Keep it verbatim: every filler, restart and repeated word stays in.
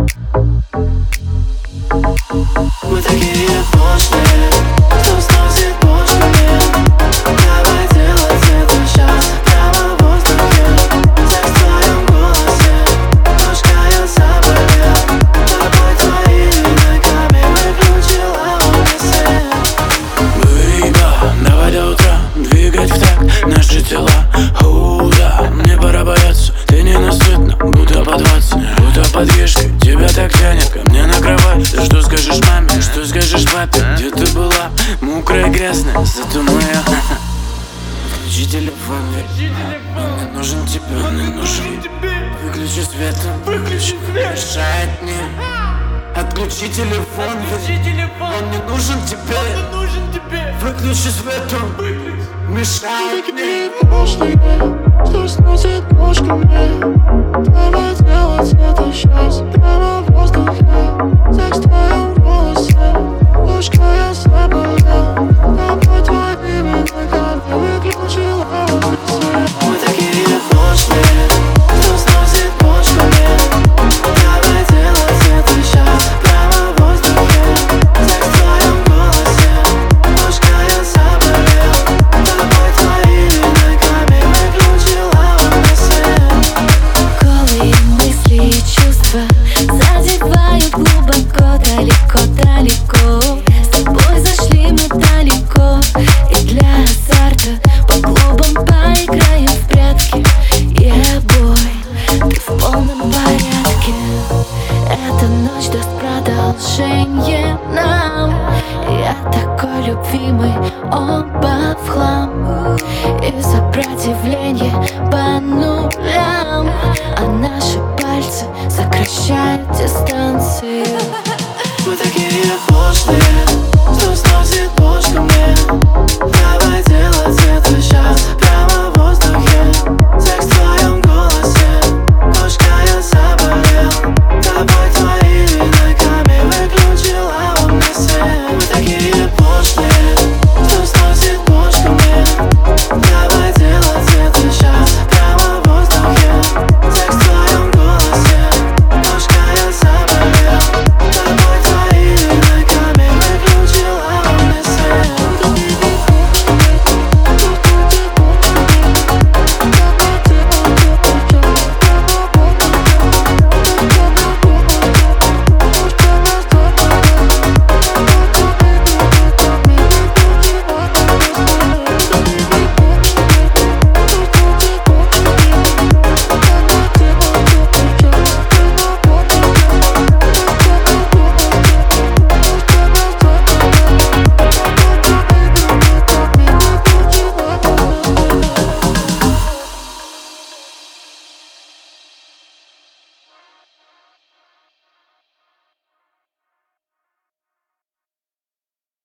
Мы такие пошлые, что сносит бошками. Давай делать это сейчас, прямо в воздухе. Секс в твоем голосе, ножка я заболел. Тобой твоими ногами выключила мне свет. Бэйба, давай до утра двигать в такт наши тела. Оу, да, мне пора бояться, ты ненасытна, будто под двадцать, будто под вешкой. Тебя так тянет ко мне на кровать. Ты что скажешь маме, что скажешь папе? Где ты была, мокрая, грязная, зато моя. Включи телефон, ведь мне нужен тебе, он не нужен. Выключи свет, он выключи, мешает мне. Отключи телефон, ведь он не нужен тебе. Выключи свет, он мешает мне. Пошлые, что сносит ножками. Давай делать это сейчас, прямо в воздухе. Секс в твоем голосе, ножка я заболел. Тобой твоими ногами выключила мне свет. Мы такие пошлые, что сносит ножками. Давай делать это сейчас, прямо в воздухе. Секс в твоем голосе, ножка я заболел. Тобой твоими ногами выключила мне свет. Голые мысли и чувства задевают глубоко, далеко-далеко. С тобой зашли мы далеко, и для азарта по клубам поиграем в прятки. Yeah, boy, ты в полном порядке. Эта ночь даст продолжение нам. Я такой любимый, оба в хлам. И сопротивление по нулям, а наши пальцы сокращают дистанцию. Мы такие пошлые, что сносит бошками. Давай делать это сейчас,